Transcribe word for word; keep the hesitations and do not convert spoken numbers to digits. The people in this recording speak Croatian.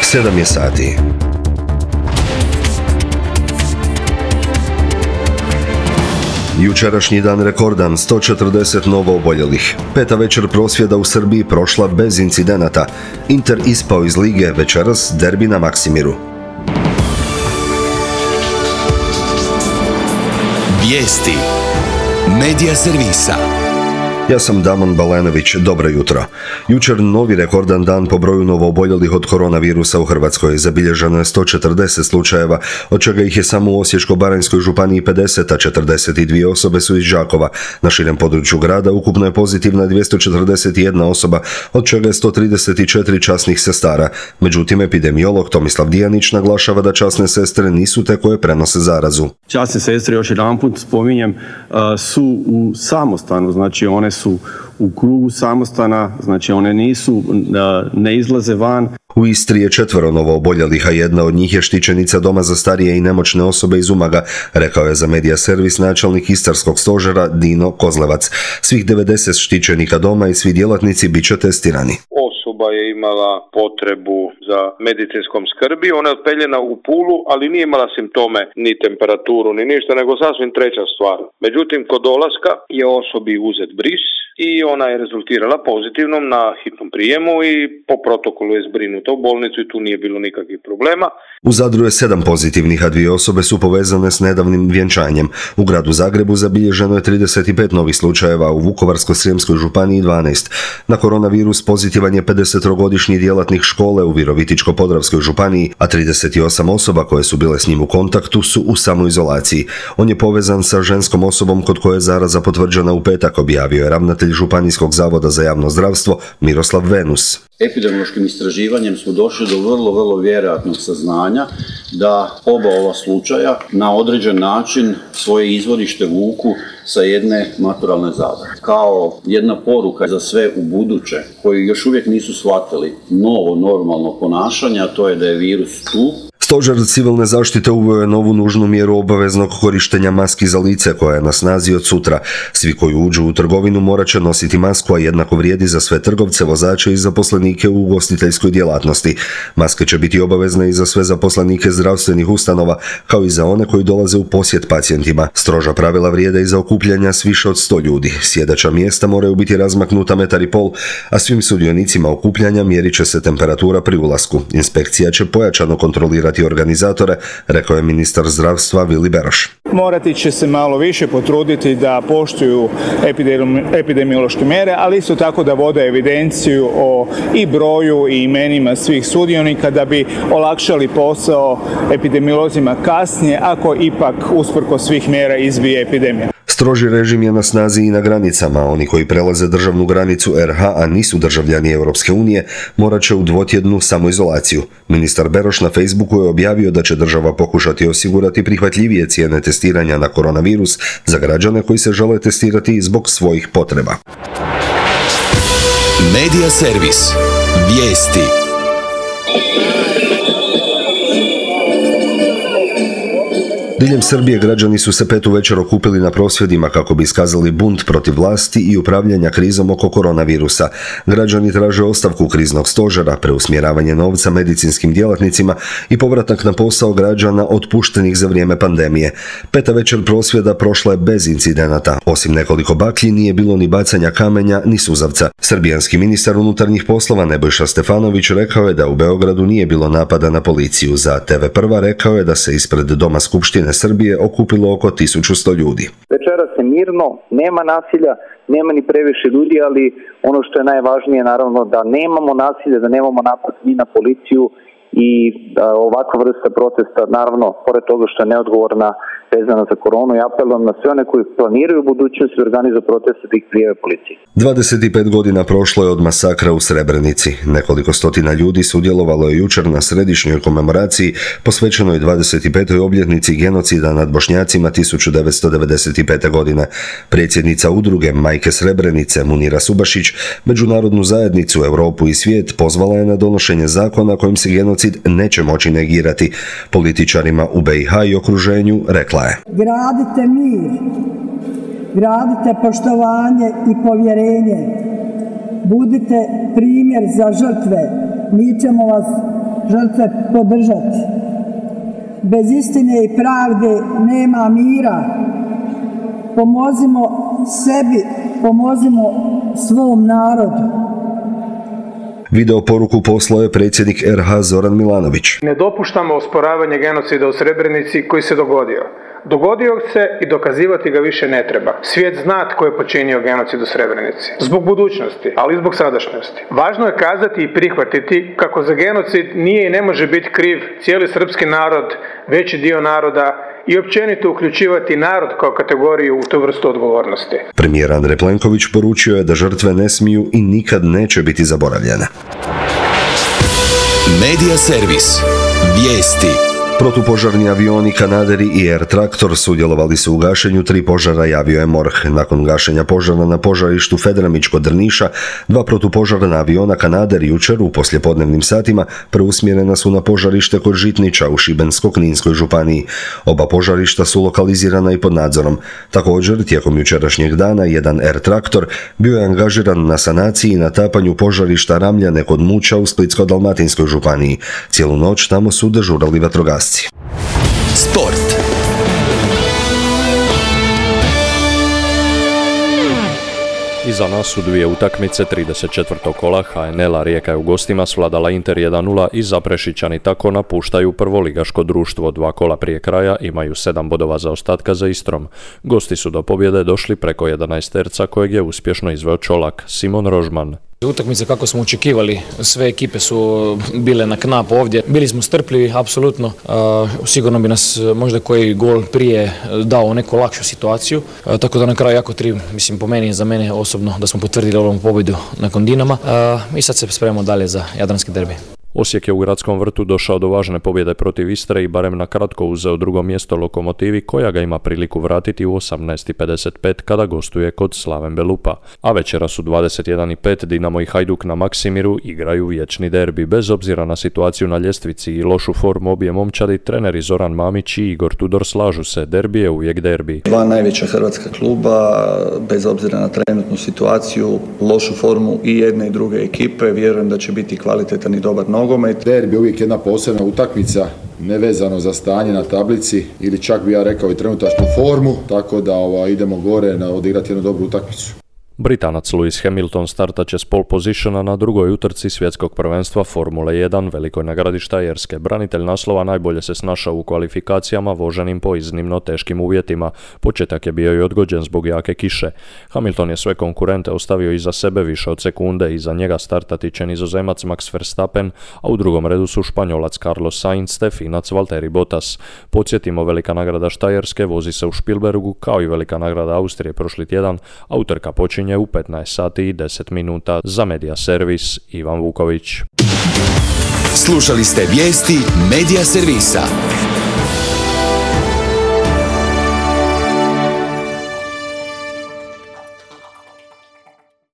sedam je sati. Jučerašnji dan rekordan, sto četrdeset novo oboljelih. Peta večer prosvjeda u Srbiji prošla bez incidenata. Inter ispao iz lige, večeras derbi na Maksimiru. Vijesti Medija servisa. Ja sam Damon Balenović, dobro jutro. Jučer novi rekordan dan po broju novooboljelih od koronavirusa u Hrvatskoj. Zabilježeno je sto četrdeset slučajeva, od čega ih je samo u Osječko-baranjskoj županiji pedeset, a četrdeset dvije osobe su iz Đakova. Na širem području grada ukupno je pozitivna dvjesto četrdeset jedna osoba, od čega je sto trideset četiri časnih sestara. Međutim, epidemiolog Tomislav Dijanić naglašava da časne sestre nisu te koje prenose zarazu. Časne sestre, još jedanput spominjem, su u samostanu, znači one su u krugu samostana, znači one nisu, ne izlaze van. U Istri je četvero novooboljelih, a jedna od njih je štićenica doma za starije i nemoćne osobe iz Umaga, rekao je za Medija servis načelnik Istarskog stožera Dino Kozlevac. Svih devedeset štićenika doma i svi djelatnici bit će testirani. Osoba je imala potrebu za medicinskom skrbi, ona je otpeljena u Pulu, ali nije imala simptome, ni temperaturu, ni ništa, nego sasvim treća stvar. Međutim, kod dolaska je osobi uzet bris i ona je rezultirala pozitivnom na hitnom prijemu i po protokolu je zbrinuta u bolnicu i tu nije bilo nikakvih problema. U Zadru je sedam pozitivnih, a dvije osobe su povezane s nedavnim vjenčanjem. U gradu Zagrebu zabilježeno je trideset pet novih slučajeva, u Vukovarsko-srijemskoj županiji dvanaest. Na koronavirus pozitivan je pedesettrogodišnji djelatnik škole u Virovitičko-podravskoj županiji, a trideset osam osoba koje su bile s njim u kontaktu su u samoizolaciji. On je povezan sa ženskom osobom kod koje je zaraza potvrđena u petak, objavio je ravnatelj Županijskog zavoda za javno zdravstvo Miroslav Venus. Epidemiološkim istraživanjem smo došli do vrlo, vrlo vjerojatnog saznanja da oba ova slučaja na određen način svoje izvorište vuku sa jedne maturalne zadruge. Kao jedna poruka za sve u buduće koji još uvijek nisu shvatili novo normalno ponašanje, a to je da je virus tu. Stožer civilne zaštite uveo je novu nužnu mjeru obaveznog korištenja maski za lice koja je na snazi od sutra. Svi koji uđu u trgovinu morat će nositi masku, a jednako vrijedi za sve trgovce, vozače i zaposlenike u ugostiteljskoj djelatnosti. Maske će biti obavezne i za sve zaposlenike zdravstvenih ustanova, kao i za one koji dolaze u posjet pacijentima. Stroža pravila vrijede i za okupljanja s više od sto ljudi. Sjedeća mjesta moraju biti razmaknuta metar i pol, a svim sudionicima okupljanja mjerit će se temperatura pri ulasku. Inspekcija će pojačano kontrolirati organizatore, rekao je ministar zdravstva Vili Beroš. Morati će se malo više potruditi da poštuju epidemiološke mjere, ali isto tako da vode evidenciju o i broju i imenima svih sudionika da bi olakšali posao epidemiolozima kasnije ako ipak usprkos svih mjera izbije epidemija. Stroži režim je na snazi i na granicama. Oni koji prelaze državnu granicu er ha, a nisu državljani Europske unije, morat će u dvotjednu samoizolaciju. Ministar Beroš na Facebooku je objavio da će država pokušati osigurati prihvatljivije cijene testiranja na koronavirus za građane koji se žele testirati zbog svojih potreba. Medija servis. Vijesti. Diljem Srbije građani su se petu večer okupili na prosvjedima kako bi iskazali bunt protiv vlasti i upravljanja krizom oko koronavirusa. Građani traže ostavku kriznog stožera, preusmjeravanje novca medicinskim djelatnicima i povratak na posao građana otpuštenih za vrijeme pandemije. Peta večer prosvjeda prošla je bez incidenata. Osim nekoliko baklji nije bilo ni bacanja kamenja ni suzavca. Srbijanski ministar unutarnjih poslova Nebojša Stefanović rekao je da u Beogradu nije bilo napada na policiju. Za te ve Prva rekao je da se ispred Doma Skupštine Srbije okupilo oko tisuću sto ljudi. Večeras je mirno, nema nasilja, nema ni previše ljudi, ali ono što je najvažnije naravno da nemamo nasilja, da nemamo napad ni na policiju i ovakva vrsta protesta, naravno, pored toga što je neodgovorna vezana za koronu, i apelujem na sve one koji planiraju u budućnosti organizuju proteste da ih prijave policiji. dvadeset pet godina prošlo je od masakra u Srebrenici. Nekoliko stotina ljudi sudjelovalo je jučer na središnjoj komemoraciji posvećenoj dvadeset petoj obljetnici genocida nad Bošnjacima tisuću devetsto devedeset pete. godine. Predsjednica udruge Majke Srebrenice Munira Subašić međunarodnu zajednicu, Europu i svijet pozvala je na donošenje zakona kojim se genocid neće moći negirati. Političarima u be i ha i okruženju rekla je: Gradite mir, gradite poštovanje i povjerenje, budite primjer za žrtve, mi ćemo vas žrtve podržati. Bez istine i pravde nema mira. Pomozimo sebi, pomozimo svom narodu. Video poruku poslao je predsjednik er ha Zoran Milanović. Ne dopuštamo osporavanje genocida u Srebrenici koji se dogodio. Dogodio se i dokazivati ga više ne treba. Svijet zna tko je počinio genocid u Srebrenici. Zbog budućnosti, ali i zbog sadašnjosti. Važno je kazati i prihvatiti kako za genocid nije i ne može biti kriv cijeli srpski narod, veći dio naroda i općenito uključivati narod kao kategoriju u tu vrstu odgovornosti. Premijer Andrej Plenković poručio je da žrtve ne smiju i nikad neće biti zaboravljene. Media servis. Vijesti. Protupožarni avioni Kanaderi i Air Traktor sudjelovali su u gašenju tri požara, javio je MORH. Nakon gašenja požara na požarištu Fedramić kod Drniša, dva protupožarna aviona Kanader jučer u poslijepodnevnim satima preusmjerena su na požarište kod Žitnića u Šibensko-kninskoj županiji. Oba požarišta su lokalizirana i pod nadzorom. Također, tijekom jučerašnjeg dana, jedan Air Traktor bio je angažiran na sanaciji i natapanju požarišta Ramljane kod Muća u Splitsko-dalmatinskoj županiji. Cijelu noć tamo su dežurali vatrogasci. Sport. Iza nas su dvije utakmice trideset četvrtog kola. ha en el-a Rijeka je u gostima svladala Inter jedan nula i Zaprešićani tako napuštaju prvoligaško društvo. Dva kola prije kraja imaju sedam bodova zaostatka za Istrom. Gosti su do pobjede došli preko jedanaesterca kojeg je uspješno izveo Čolak. Simon Rožman. Utakmice kako smo očekivali, sve ekipe su bile na knap ovdje. Bili smo strpljivi, apsolutno. Sigurno bi nas možda koji gol prije dao neku lakšu situaciju. Tako da na kraju jako tri, mislim po meni i za mene osobno da smo potvrdili ovom pobjedu nakon Dinama. I sad se spremamo dalje za jadranski derbi. Osijek je u gradskom vrtu došao do važne pobjede protiv Istre i barem na kratko uzeo drugo mjesto Lokomotivi, koja ga ima priliku vratiti u osamnaest i pedeset pet kada gostuje kod Slaven Belupa. A večeras u dvadeset jedan i pet Dinamo i Hajduk na Maksimiru igraju vječni derbi. Bez obzira na situaciju na ljestvici i lošu formu obje momčadi, treneri Zoran Mamić i Igor Tudor slažu se, derbi je uvijek derbi. Dva najveća hrvatska kluba, bez obzira na trenutnu situaciju, lošu formu i jedne i druge ekipe, vjerujem da će biti kvalitetan i dobar nogomet. Derbi je uvijek jedna posebna utakmica, nevezano za stanje na tablici ili čak bi ja rekao i trenutačnu formu, tako da ova, idemo gore na odigrati jednu dobru utakmicu. Britanac Lewis Hamilton startat će s pole positiona na drugoj utrci svjetskog prvenstva Formule jedan, velikoj nagradi Štajerske. Branitelj naslova najbolje se snašao u kvalifikacijama voženim po iznimno teškim uvjetima. Početak je bio i odgođen zbog jake kiše. Hamilton je sve konkurente ostavio iza sebe više od sekunde, iza njega startati će Nizozemac Max Verstappen, a u drugom redu su Španjolac Carlos Sainz te Finac Valtteri Bottas. Podsjetimo, velika nagrada Štajerske vozi se u Špilbergu, kao i velika nagrada Austrije prošli tjedan, a utrka počinje u petnaest sati i deset minuta. Za Media servis Ivan Vuković. Slušali ste vijesti Media servisa.